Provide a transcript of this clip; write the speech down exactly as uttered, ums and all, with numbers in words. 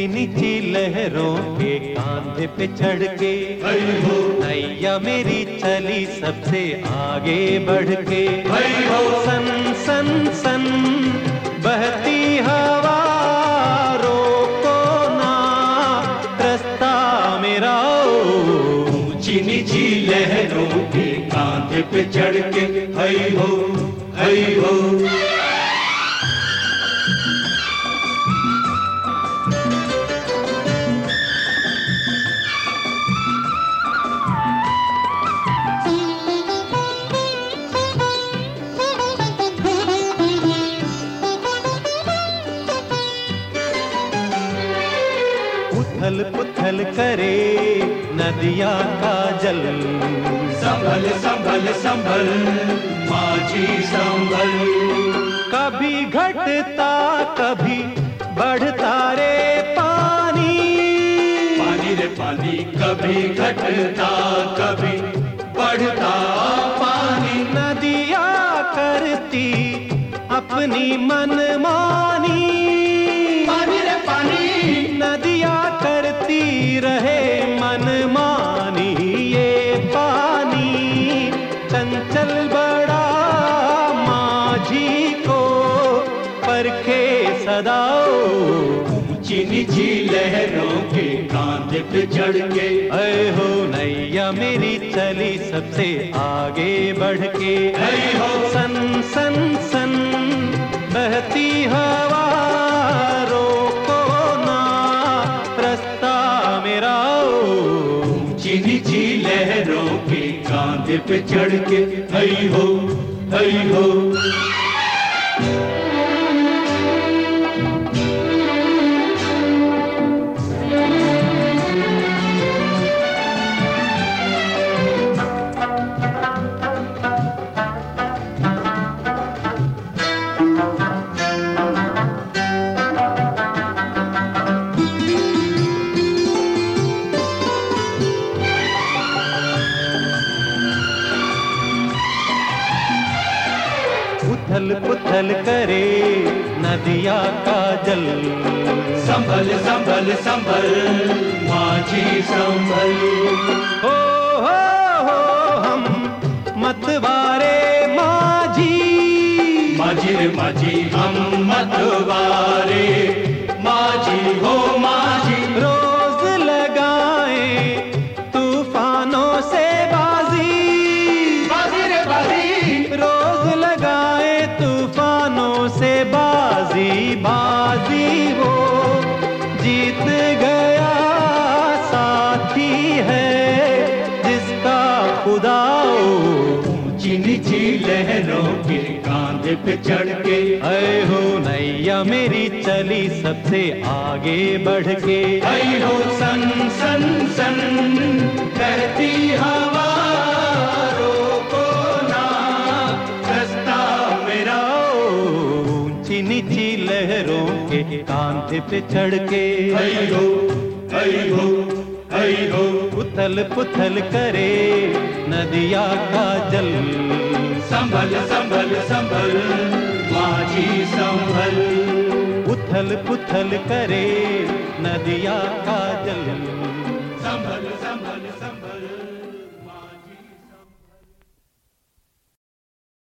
नीची लहरों के कांधे पे चढ़ के नैया मेरी चली सबसे आगे बढ़ के। सन सन सन बहती हवा रोको ना रास्ता मेरा। ऊंची नीची लहरों के कांधे पे चढ़ के हई हो हई हो। उथल पुथल करे नदिया का जल। संभल संभल संभल माझी संभल। कभी घटता कभी बढ़ता रे पानी। पानी रे पानी कभी घटता कभी बढ़ता पानी। नदिया करती अपनी मनमानी। पानी रे पानी नदिया करती रहे मनमानी। ये पानी चंचल बड़ा माझी को परखे सदा। ऊंची नीची लहरों के कांधे पे चढ़ के ऐ हो नैया मेरी चली सबसे आगे बढ़ के। ऐ हो सन सन सन बहती हवा रोको ना रास्ता मेरा। ऊंची नीची लहरों के कांधे पे चढ़ के हई हो हई हो। उथल पुथल करे नदिया का जल। संभल संभल संभल माझी संभल। हो हो हो हम मतवारे माझी। माझी रे माझी हम मतवारे माझी हो माझी। रोज लगाए तूफानों से बाजी। बाजी रे बाजी रोज लगाए तूफानों से बाजी। बाजी वो जीत गया साथी है जिसका खुदा। ऊंची नीची लहरों के कांधे पे चढ़ के ऐ हो नैया मेरी चली सबसे आगे बढ़ के। ऐ हो सन सन सन बहती हवा रोको ना रास्ता मेरा। ऊंची नीची लहरों के कांधे पे चढ़ के ऐ हो ऐ हो ऐ हो। उथल पुथल करे नदिया का जल। संभल संभल संभल माझी संभल। उथल पुथल करे नदिया का